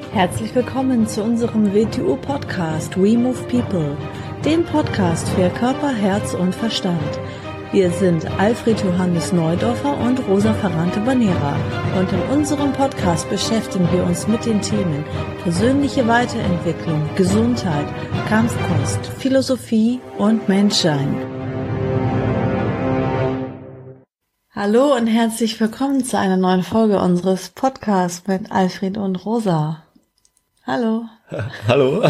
Herzlich willkommen zu unserem WTU-Podcast We Move People, dem Podcast für Körper, Herz und Verstand. Wir sind Alfred Johannes Neudorfer und Rosa Ferrante-Banera und in unserem Podcast beschäftigen wir uns mit den Themen persönliche Weiterentwicklung, Gesundheit, Kampfkunst, Philosophie und Menschsein. Hallo und herzlich willkommen zu einer neuen Folge unseres Podcasts mit Alfred und Rosa. Hallo. Hallo.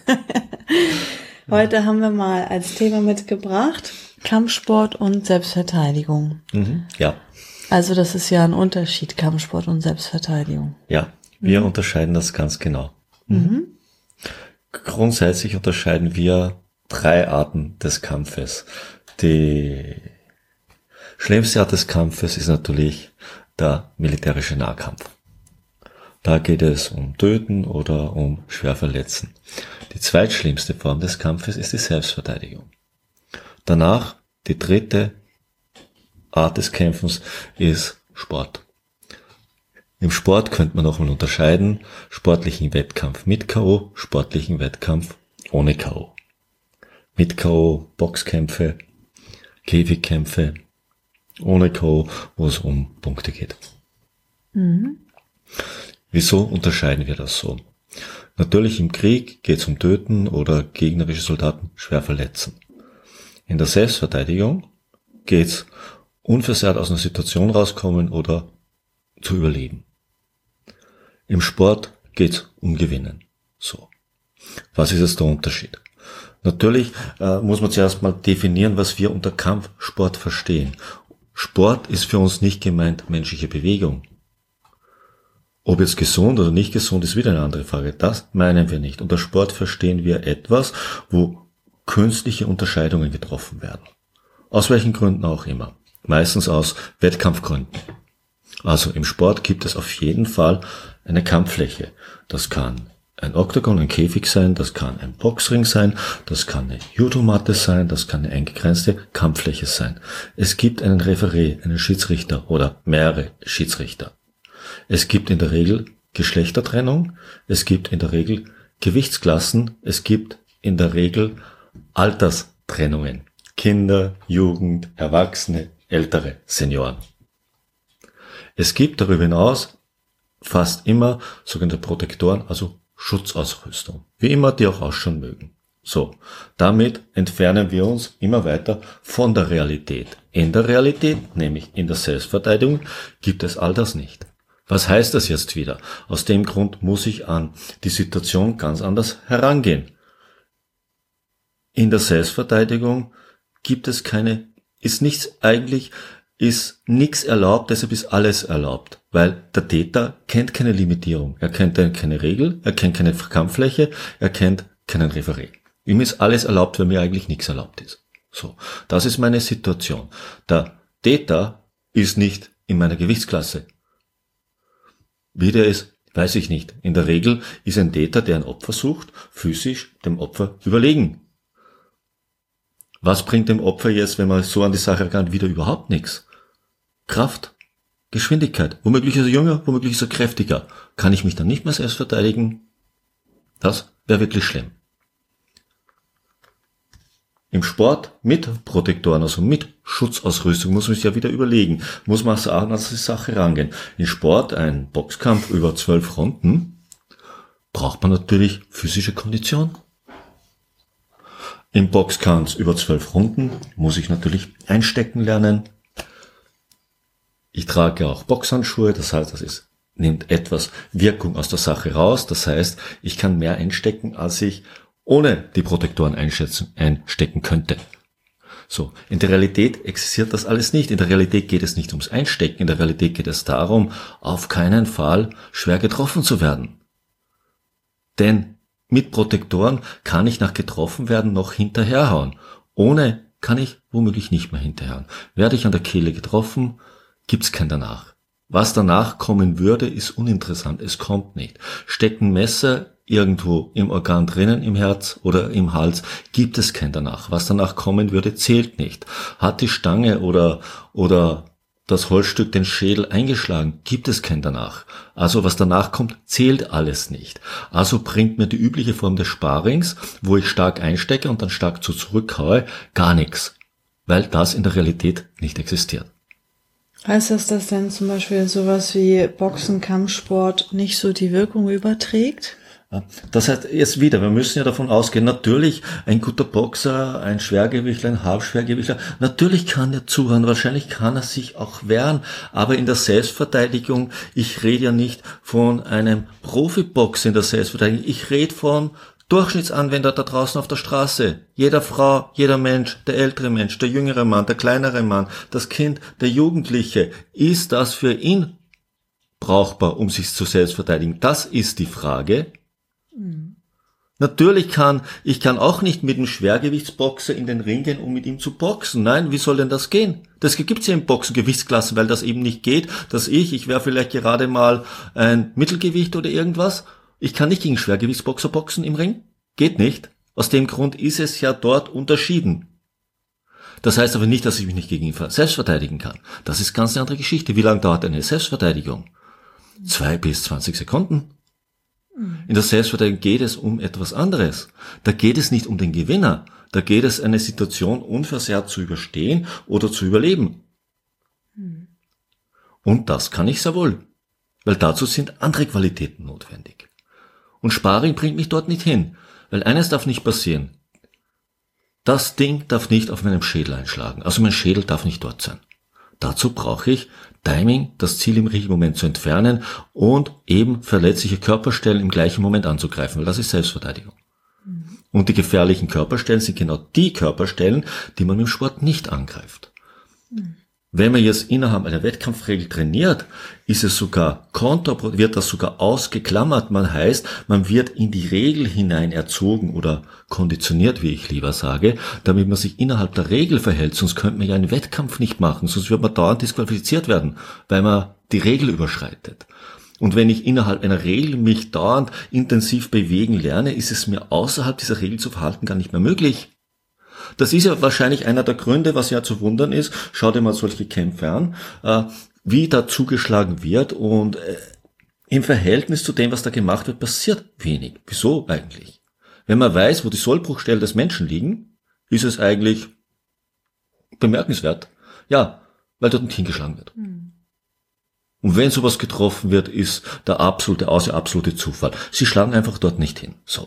Heute haben wir mal als Thema mitgebracht Kampfsport und Selbstverteidigung. Ja. Also das ist ja ein Unterschied, Kampfsport und Selbstverteidigung. Ja, wir unterscheiden das ganz genau. Grundsätzlich unterscheiden wir 3 Arten des Kampfes. Die schlimmste Art des Kampfes ist natürlich der militärische Nahkampf. Da geht es um Töten oder um Schwerverletzen. Die zweitschlimmste Form des Kampfes ist die Selbstverteidigung. Danach, die dritte Art des Kämpfens ist Sport. Im Sport könnte man nochmal unterscheiden, sportlichen Wettkampf mit K.O., sportlichen Wettkampf ohne K.O. Mit K.O. Boxkämpfe, Käfigkämpfe, ohne K.O., wo es um Punkte geht. Wieso unterscheiden wir das so? Natürlich im Krieg geht es um Töten oder gegnerische Soldaten schwer verletzen. In der Selbstverteidigung geht es unversehrt aus einer Situation rauskommen oder zu überleben. Im Sport geht es um Gewinnen. So. Was ist jetzt der Unterschied? Natürlich muss man zuerst mal definieren, was wir unter Kampfsport verstehen. Sport ist für uns nicht gemeint menschliche Bewegung. Ob jetzt gesund oder nicht gesund, ist wieder eine andere Frage. Das meinen wir nicht. Unter Sport verstehen wir etwas, wo künstliche Unterscheidungen getroffen werden. Aus welchen Gründen auch immer. Meistens aus Wettkampfgründen. Also im Sport gibt es auf jeden Fall eine Kampffläche. Das kann ein Oktagon, ein Käfig sein, das kann ein Boxring sein, das kann eine Judomatte sein, das kann eine eingegrenzte Kampffläche sein. Es gibt einen Referee, einen Schiedsrichter oder mehrere Schiedsrichter. Es gibt in der Regel Geschlechtertrennung, es gibt in der Regel Gewichtsklassen, es gibt in der Regel Alterstrennungen. Kinder, Jugend, Erwachsene, Ältere, Senioren. Es gibt darüber hinaus fast immer sogenannte Protektoren, also Schutzausrüstung. Wie immer die auch ausschauen mögen. So, damit entfernen wir uns immer weiter von der Realität. In der Realität, nämlich in der Selbstverteidigung, gibt es all das nicht. Was heißt das jetzt wieder? Aus dem Grund muss ich an die Situation ganz anders herangehen. In der Selbstverteidigung gibt es ist nichts erlaubt, deshalb ist alles erlaubt. Weil der Täter kennt keine Limitierung. Er kennt keine Regel, er kennt keine Kampffläche, er kennt keinen Referee. Ihm ist alles erlaubt, weil mir eigentlich nichts erlaubt ist. So, das ist meine Situation. Der Täter ist nicht in meiner Gewichtsklasse. Wie der ist, weiß ich nicht. In der Regel ist ein Täter, der ein Opfer sucht, physisch dem Opfer überlegen. Was bringt dem Opfer jetzt, wenn man so an die Sache rangeht, wieder überhaupt nichts? Kraft, Geschwindigkeit. Womöglich ist er jünger, womöglich ist er kräftiger. Kann ich mich dann nicht mehr selbst verteidigen? Das wäre wirklich schlimm. Im Sport mit Protektoren, also mit Schutzausrüstung, muss man sich ja wieder überlegen, muss man an die Sache rangehen. Im Sport, ein Boxkampf über 12 Runden, braucht man natürlich physische Kondition. Im Boxkampf über 12 Runden muss ich natürlich einstecken lernen. Ich trage auch Boxhandschuhe, das heißt, nimmt etwas Wirkung aus der Sache raus, das heißt, ich kann mehr einstecken, als ich ohne die Protektoren einstecken könnte. So, in der Realität existiert das alles nicht. In der Realität geht es nicht ums Einstecken. In der Realität geht es darum, auf keinen Fall schwer getroffen zu werden. Denn mit Protektoren kann ich nach getroffen werden noch hinterherhauen. Ohne kann ich womöglich nicht mehr hinterherhauen. Werde ich an der Kehle getroffen, gibt's kein danach. Was danach kommen würde, ist uninteressant. Es kommt nicht. Stecken Messer irgendwo im Organ drinnen, im Herz oder im Hals, gibt es kein danach. Was danach kommen würde, zählt nicht. Hat die Stange oder das Holzstück den Schädel eingeschlagen, gibt es kein danach. Also was danach kommt, zählt alles nicht. Also bringt mir die übliche Form des Sparings, wo ich stark einstecke und dann stark zurückhaue, gar nichts, weil das in der Realität nicht existiert. Heißt das, dass denn zum Beispiel sowas wie Boxen, Kampfsport nicht so die Wirkung überträgt? Das heißt, jetzt wieder, wir müssen ja davon ausgehen, natürlich ein guter Boxer, ein Schwergewichtler, ein Halbschwergewichtler, natürlich kann er zuhören, wahrscheinlich kann er sich auch wehren, aber in der Selbstverteidigung, ich rede ja nicht von einem Profiboxer in der Selbstverteidigung, ich rede von Durchschnittsanwender da draußen auf der Straße. Jeder Frau, jeder Mensch, der ältere Mensch, der jüngere Mann, der kleinere Mann, das Kind, der Jugendliche, ist das für ihn brauchbar, um sich zu selbst verteidigen? Das ist die Frage. Natürlich ich kann auch nicht mit einem Schwergewichtsboxer in den Ring gehen, um mit ihm zu boxen. Nein, wie soll denn das gehen? Das gibt's ja im Boxen Gewichtsklassen, weil das eben nicht geht, dass ich wäre vielleicht gerade mal ein Mittelgewicht oder irgendwas. Ich kann nicht gegen Schwergewichtsboxer boxen im Ring. Geht nicht. Aus dem Grund ist es ja dort unterschieden. Das heißt aber nicht, dass ich mich nicht gegen ihn selbst verteidigen kann. Das ist ganz eine andere Geschichte. Wie lange dauert eine Selbstverteidigung? 2 bis 20 Sekunden. In der Selbstverteidigung geht es um etwas anderes. Da geht es nicht um den Gewinner. Da geht es, eine Situation unversehrt zu überstehen oder zu überleben. Und das kann ich sehr wohl. Weil dazu sind andere Qualitäten notwendig. Und Sparring bringt mich dort nicht hin. Weil eines darf nicht passieren. Das Ding darf nicht auf meinem Schädel einschlagen. Also mein Schädel darf nicht dort sein. Dazu brauche ich Timing, das Ziel im richtigen Moment zu entfernen und eben verletzliche Körperstellen im gleichen Moment anzugreifen, weil das ist Selbstverteidigung. Und die gefährlichen Körperstellen sind genau die Körperstellen, die man im Sport nicht angreift. Wenn man jetzt innerhalb einer Wettkampfregel trainiert, ist es sogar wird das sogar ausgeklammert. Man heißt, man wird in die Regel hinein erzogen oder konditioniert, wie ich lieber sage, damit man sich innerhalb der Regel verhält. Sonst könnte man ja einen Wettkampf nicht machen, sonst wird man dauernd disqualifiziert werden, weil man die Regel überschreitet. Und wenn ich innerhalb einer Regel mich dauernd intensiv bewegen lerne, ist es mir außerhalb dieser Regel zu verhalten gar nicht mehr möglich. Das ist ja wahrscheinlich einer der Gründe, was ja zu wundern ist. Schau dir mal solche Kämpfe an, wie da zugeschlagen wird und im Verhältnis zu dem, was da gemacht wird, passiert wenig. Wieso eigentlich? Wenn man weiß, wo die Sollbruchstellen des Menschen liegen, ist es eigentlich bemerkenswert. Ja, weil dort nicht hingeschlagen wird. Und wenn sowas getroffen wird, ist der absolute Zufall. Sie schlagen einfach dort nicht hin. So.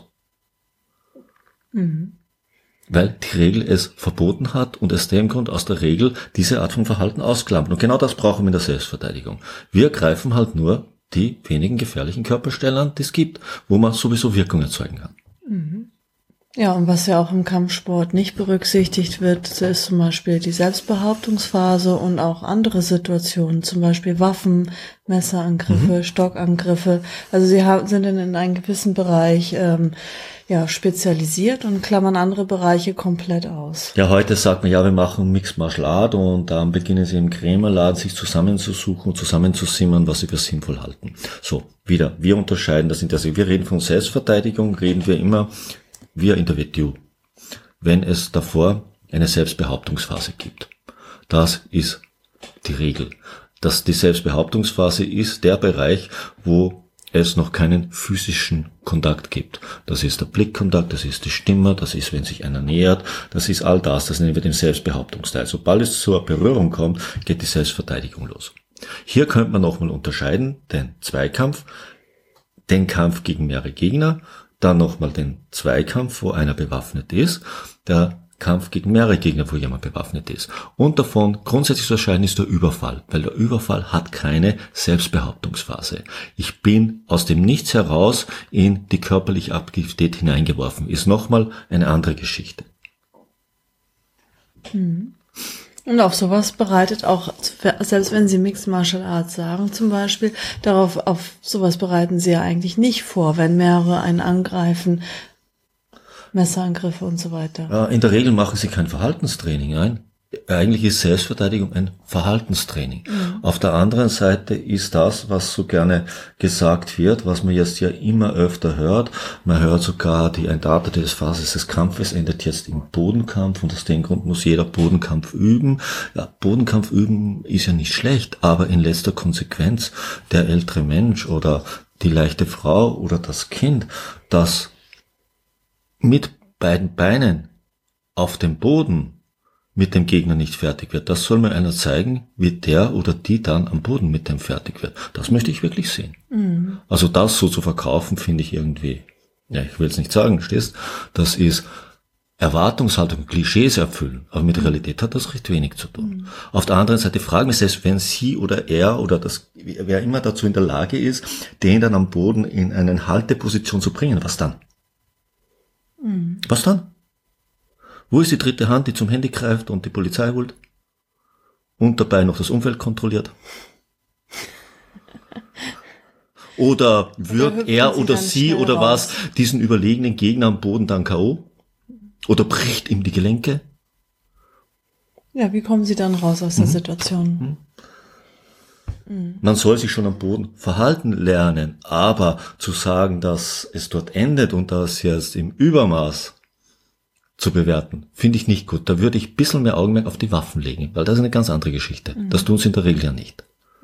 Weil die Regel es verboten hat und es dem Grund aus der Regel diese Art von Verhalten ausklammert. Und genau das brauchen wir in der Selbstverteidigung. Wir greifen halt nur die wenigen gefährlichen Körperstellen an, die es gibt, wo man sowieso Wirkung erzeugen kann. Ja, und was ja auch im Kampfsport nicht berücksichtigt wird, ist zum Beispiel die Selbstbehauptungsphase und auch andere Situationen, zum Beispiel Waffen, Messerangriffe, Stockangriffe. Also sie sind in einem gewissen Bereich spezialisiert und klammern andere Bereiche komplett aus. Ja, heute sagt man, ja, wir machen Mixed Martial Art und dann beginnen sie im Krämerladen sich zusammenzusuchen und zusammenzusimmern, was sie für sinnvoll halten. So, wieder, wir unterscheiden das. Wir reden von Selbstverteidigung, reden wir immer, wir in der WTU, wenn es davor eine Selbstbehauptungsphase gibt. Das ist die Regel. Die Selbstbehauptungsphase ist der Bereich, wo es noch keinen physischen Kontakt gibt. Das ist der Blickkontakt, das ist die Stimme, das ist, wenn sich einer nähert, das ist all das nennen wir den Selbstbehauptungsteil. Sobald es zur Berührung kommt, geht die Selbstverteidigung los. Hier könnte man nochmal unterscheiden, den Zweikampf, den Kampf gegen mehrere Gegner, dann nochmal den Zweikampf, wo einer bewaffnet ist, der Kampf gegen mehrere Gegner, wo jemand bewaffnet ist. Und davon grundsätzlich zu unterscheiden ist der Überfall, weil der Überfall hat keine Selbstbehauptungsphase. Ich bin aus dem Nichts heraus in die körperliche Aktivität hineingeworfen. Ist nochmal eine andere Geschichte. Und auf sowas bereitet auch, selbst wenn Sie Mixed Martial Arts sagen zum Beispiel, auf sowas bereiten Sie ja eigentlich nicht vor, wenn mehrere einen angreifen, Messerangriffe und so weiter. In der Regel machen Sie kein Verhaltenstraining ein. eigentlich ist Selbstverteidigung ein Verhaltenstraining. Auf der anderen Seite ist das, was so gerne gesagt wird, was man jetzt ja immer öfter hört. Man hört sogar, ein Datum des Phases des Kampfes endet jetzt im Bodenkampf und aus dem Grund muss jeder Bodenkampf üben. Ja, Bodenkampf üben ist ja nicht schlecht, aber in letzter Konsequenz der ältere Mensch oder die leichte Frau oder das Kind, das mit beiden Beinen auf dem Boden mit dem Gegner nicht fertig wird. Das soll mir einer zeigen, wie der oder die dann am Boden mit dem fertig wird. Das möchte ich wirklich sehen. Also das so zu verkaufen, finde ich irgendwie, ja, ich will es nicht sagen, stehst, das ist Erwartungshaltung, Klischees erfüllen, aber mit Realität hat das recht wenig zu tun. Auf der anderen Seite fragen wir selbst, wenn sie oder er oder wer immer dazu in der Lage ist, den dann am Boden in eine Halteposition zu bringen, was dann? Was dann? Wo ist die dritte Hand, die zum Handy greift und die Polizei holt? Und dabei noch das Umfeld kontrolliert? Oder wird er oder sie oder was diesen überlegenen Gegner am Boden dann K.O.? Oder bricht ihm die Gelenke? Ja, wie kommen Sie dann raus aus der Situation? Man soll sich schon am Boden verhalten lernen, aber zu sagen, dass es dort endet und das jetzt im Übermaß zu bewerten, finde ich nicht gut. Da würde ich ein bisschen mehr Augenmerk auf die Waffen legen, weil das ist eine ganz andere Geschichte. Das tun sie in der Regel ja nicht.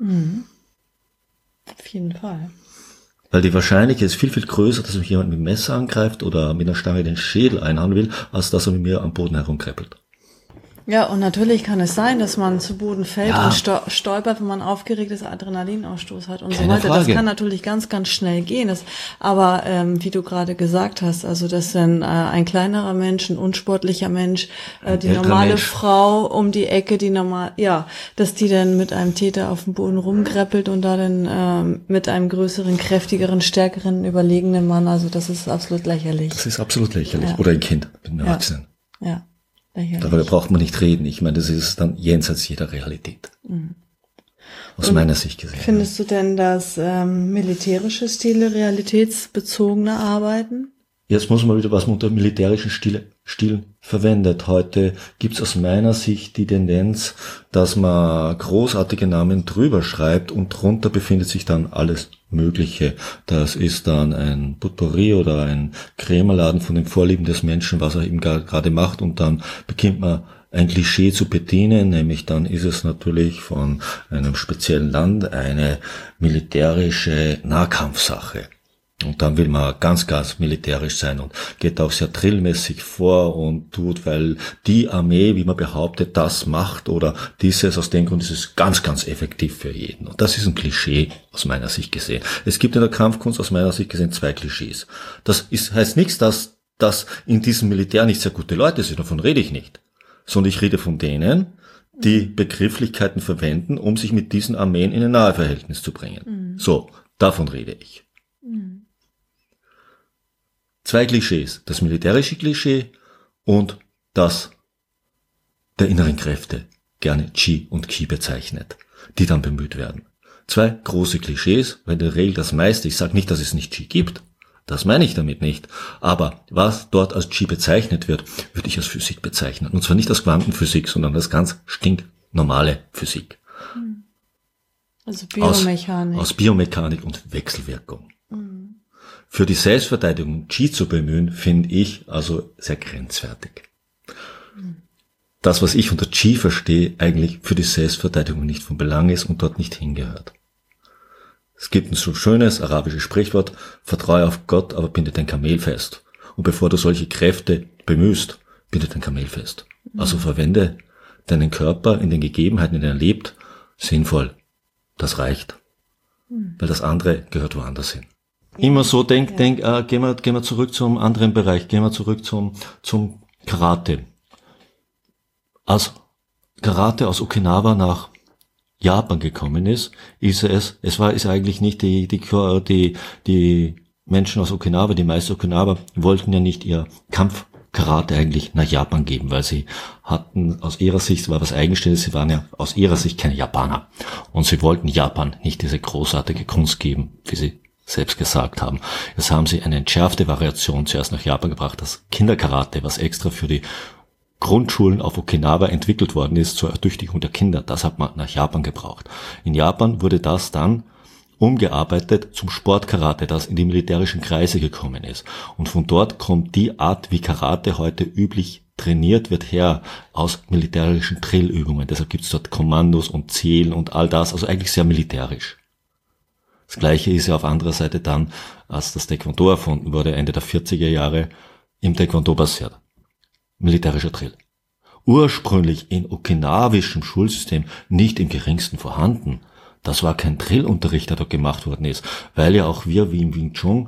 Auf jeden Fall. Weil die Wahrscheinlichkeit ist viel, viel größer, dass mich jemand mit dem Messer angreift oder mit einer Stange den Schädel einhauen will, als dass er mit mir am Boden herumkreppelt. Ja, und natürlich kann es sein, dass man zu Boden fällt und stolpert, wenn man aufgeregtes Adrenalinausstoß hat und so weiter. Das kann natürlich ganz, ganz schnell gehen. Aber wie du gerade gesagt hast, also dass dann ein kleinerer Mensch, ein unsportlicher Mensch, die normale Frau um die Ecke, dass die dann mit einem Täter auf dem Boden rumkreppelt und da dann mit einem größeren, kräftigeren, stärkeren, überlegenen Mann, also das ist absolut lächerlich. Das ist absolut lächerlich. Ja. Oder ein Kind mit einem Erwachsenen. Ja. Darüber braucht man nicht reden. Ich meine, das ist dann jenseits jeder Realität. Aus meiner Sicht gesehen. Findest du denn, dass militärische Stile realitätsbezogene arbeiten? Jetzt muss man wieder, was man unter militärischen Stilen verwendet. Heute gibt es aus meiner Sicht die Tendenz, dass man großartige Namen drüber schreibt und drunter befindet sich dann alles Mögliche. Das ist dann ein Potpourri oder ein Krämerladen von den Vorlieben des Menschen, was er eben gerade macht, und dann beginnt man ein Klischee zu bedienen, nämlich dann ist es natürlich von einem speziellen Land eine militärische Nahkampfsache. Und dann will man ganz, ganz militärisch sein und geht auch sehr drillmäßig vor und tut, weil die Armee, wie man behauptet, das macht oder dieses, aus dem Grund ist es ganz, ganz effektiv für jeden. Und das ist ein Klischee aus meiner Sicht gesehen. Es gibt in der Kampfkunst aus meiner Sicht gesehen 2 Klischees. Heißt nichts, dass in diesem Militär nicht sehr gute Leute sind, davon rede ich nicht. Sondern ich rede von denen, die Begrifflichkeiten verwenden, um sich mit diesen Armeen in ein Naheverhältnis zu bringen. So, davon rede ich. 2 Klischees, das militärische Klischee und das der inneren Kräfte, gerne Qi und Qi bezeichnet, die dann bemüht werden. 2 große Klischees, weil in der Regel das meiste, ich sage nicht, dass es nicht Qi gibt, das meine ich damit nicht, aber was dort als Qi bezeichnet wird, würde ich als Physik bezeichnen. Und zwar nicht als Quantenphysik, sondern als ganz stinknormale Physik. Also Biomechanik. Aus Biomechanik und Wechselwirkung. Für die Selbstverteidigung Qi zu bemühen, finde ich also sehr grenzwertig. Das, was ich unter Qi verstehe, eigentlich für die Selbstverteidigung nicht von Belang ist und dort nicht hingehört. Es gibt ein so schönes arabisches Sprichwort: Vertraue auf Gott, aber binde dein Kamel fest. Und bevor du solche Kräfte bemühst, binde dein Kamel fest. Also verwende deinen Körper in den Gegebenheiten, in denen er lebt, sinnvoll. Das reicht. Weil das andere gehört woanders hin. Immer so gehen wir zurück zum anderen Bereich, gehen wir zurück zum Karate. Als Karate aus Okinawa nach Japan gekommen ist eigentlich nicht die Menschen aus Okinawa, die meisten Okinawa wollten ja nicht ihr Kampfkarate eigentlich nach Japan geben, weil sie hatten aus ihrer Sicht, war was Eigenständiges, sie waren ja aus ihrer Sicht keine Japaner. Und sie wollten Japan nicht diese großartige Kunst geben, wie sie selbst gesagt haben. Jetzt haben sie eine entschärfte Variation zuerst nach Japan gebracht, das Kinderkarate, was extra für die Grundschulen auf Okinawa entwickelt worden ist zur Ertüchtigung der Kinder. Das hat man nach Japan gebraucht. In Japan wurde das dann umgearbeitet zum Sportkarate, das in die militärischen Kreise gekommen ist. Und von dort kommt die Art, wie Karate heute üblich trainiert wird, her aus militärischen Drillübungen. Deshalb gibt es dort Kommandos und Zielen und all das, also eigentlich sehr militärisch. Das Gleiche ist ja auf anderer Seite dann, als das Taekwondo erfunden wurde, Ende der 40er Jahre, im Taekwondo basiert. Militärischer Drill. Ursprünglich in okinawischem Schulsystem nicht im geringsten vorhanden. Das war kein Drillunterricht, der dort gemacht worden ist, weil ja auch wir, wie im Wing Chun,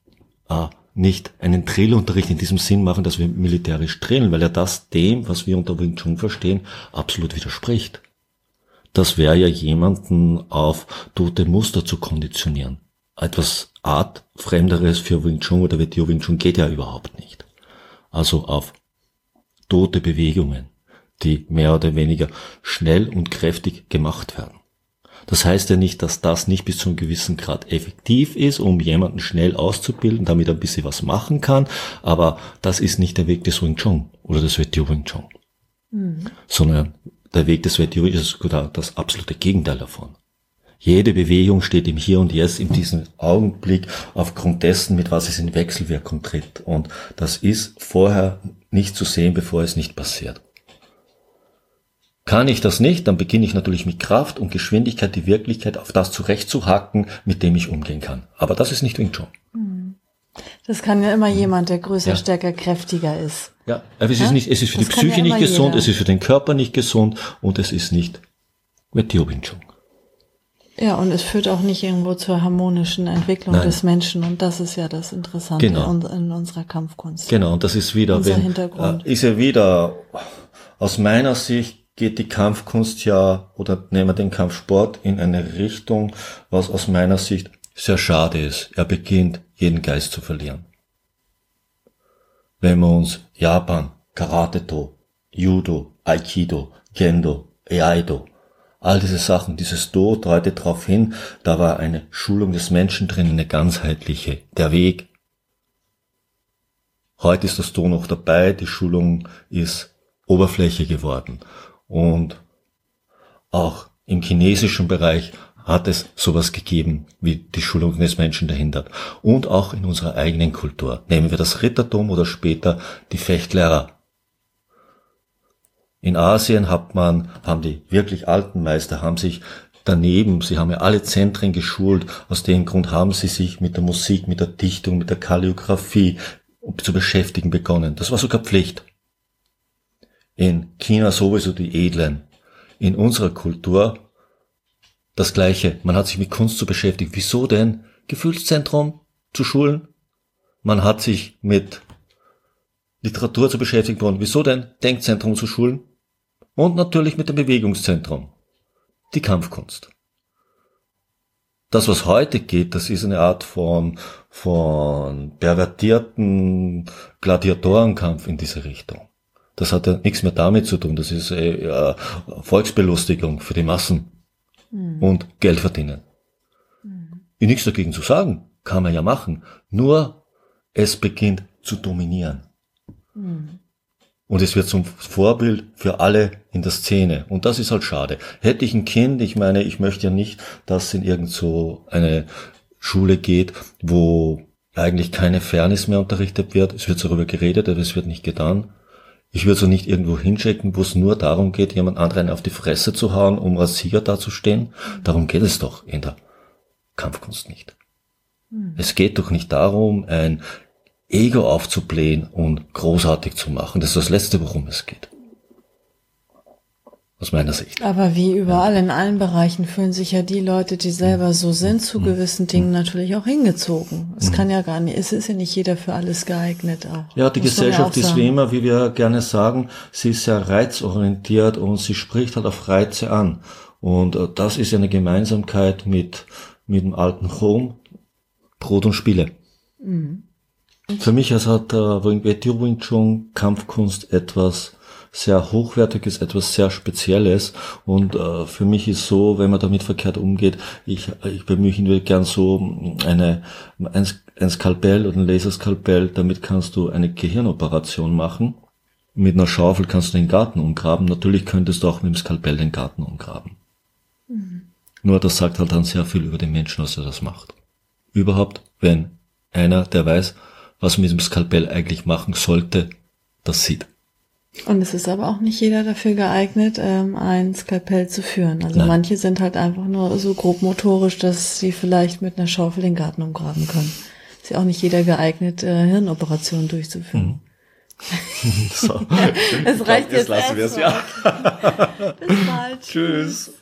nicht einen Drillunterricht in diesem Sinn machen, dass wir militärisch drillen, weil ja das dem, was wir unter Wing Chun verstehen, absolut widerspricht. Das wäre ja jemanden auf tote Muster zu konditionieren. Etwas Artfremderes für Wing Chun oder WTO Wing Chun geht ja überhaupt nicht. Also auf tote Bewegungen, die mehr oder weniger schnell und kräftig gemacht werden. Das heißt ja nicht, dass das nicht bis zu einem gewissen Grad effektiv ist, um jemanden schnell auszubilden, damit er ein bisschen was machen kann, aber das ist nicht der Weg des Wing Chun oder des WTO Wing Chun, sondern der Weg des WTO ist sogar das absolute Gegenteil davon. Jede Bewegung steht im Hier und Jetzt, in diesem Augenblick, aufgrund dessen, mit was es in Wechselwirkung tritt. Und das ist vorher nicht zu sehen, bevor es nicht passiert. Kann ich das nicht, dann beginne ich natürlich mit Kraft und Geschwindigkeit die Wirklichkeit auf das zurechtzuhacken, mit dem ich umgehen kann. Aber das ist nicht Wing Chun. Das kann ja immer jemand, der größer, stärker, kräftiger ist. Ja, aber es ist für die Psyche nicht gesund, es ist für den Körper nicht gesund und es ist nicht WTO Wing Chun. Ja, und es führt auch nicht irgendwo zur harmonischen Entwicklung des Menschen. Und das ist ja das Interessante in unserer Kampfkunst. Genau, und das ist wieder, ist ja wieder, aus meiner Sicht geht die Kampfkunst ja, oder nehmen wir den Kampfsport in eine Richtung, was aus meiner Sicht sehr schade ist. Er beginnt, jeden Geist zu verlieren. Wenn wir uns Japan, Karate-Do, Judo, Aikido, Kendo, Eido, all diese Sachen, dieses Do deutet darauf hin, da war eine Schulung des Menschen drin, eine ganzheitliche, der Weg. Heute ist das Do noch dabei, die Schulung ist Oberfläche geworden. Und auch im chinesischen Bereich hat es sowas gegeben, wie die Schulung des Menschen dahinter. Und auch in unserer eigenen Kultur. Nehmen wir das Rittertum oder später die Fechtlehrer. In Asien haben die wirklich alten Meister, haben sich daneben, sie haben ja alle Zentren geschult, aus dem Grund haben sie sich mit der Musik, mit der Dichtung, mit der Kalligraphie zu beschäftigen begonnen. Das war sogar Pflicht. In China sowieso die Edlen. In unserer Kultur das Gleiche. Man hat sich mit Kunst zu beschäftigen. Wieso denn? Gefühlszentrum zu schulen? Man hat sich mit Literatur zu beschäftigen. Wieso denn? Denkzentrum zu schulen? Und natürlich mit dem Bewegungszentrum. Die Kampfkunst. Das, was heute geht, das ist eine Art von pervertierten Gladiatorenkampf in diese Richtung. Das hat ja nichts mehr damit zu tun. Das ist Volksbelustigung für die Massen und Geld verdienen. Nichts dagegen zu sagen, kann man ja machen. Nur es beginnt zu dominieren. Und es wird zum Vorbild für alle in der Szene. Und das ist halt schade. Hätte ich ein Kind, ich meine, ich möchte ja nicht, dass es in irgend so eine Schule geht, wo eigentlich keine Fairness mehr unterrichtet wird. Es wird darüber geredet, aber es wird nicht getan. Ich würde so nicht irgendwo hinschicken, wo es nur darum geht, jemand anderen auf die Fresse zu hauen, um als Sieger dazustehen. Darum geht es doch in der Kampfkunst nicht. Es geht doch nicht darum, ein Ego aufzublähen und großartig zu machen. Das ist das Letzte, worum es geht. Aus meiner Sicht. Aber wie überall in allen Bereichen fühlen sich ja die Leute, die selber so sind, zu gewissen Dingen natürlich auch hingezogen. Es kann ja gar nicht, es ist ja nicht jeder für alles geeignet auch. Ja, die Gesellschaft ist wie immer, wie wir gerne sagen, sie ist sehr reizorientiert und sie spricht halt auf Reize an. Und das ist ja eine Gemeinsamkeit mit dem alten Rom, Brot und Spiele. Für mich hat WTO Wing Chun Kampfkunst etwas sehr Hochwertiges, etwas sehr Spezielles und für mich ist so, wenn man damit verkehrt umgeht, ich bemühe gern so ein Skalpell oder ein Laserskalpell, damit kannst du eine Gehirnoperation machen mit einer Schaufel kannst du den Garten umgraben. Natürlich könntest du auch mit dem Skalpell den Garten umgraben. Nur das sagt halt dann sehr viel über den Menschen, dass er das macht. Überhaupt, wenn einer, der weiß, was man mit dem Skalpell eigentlich machen sollte, das sieht. Und es ist aber auch nicht jeder dafür geeignet, ein Skalpell zu führen. Also Nein. manche sind halt einfach nur so grob motorisch, dass sie vielleicht mit einer Schaufel den Garten umgraben können. Ist ja auch nicht jeder geeignet, Hirnoperationen durchzuführen. So. Es reicht jetzt lassen wir es, erstmal. ja. Bis bald. Tschüss.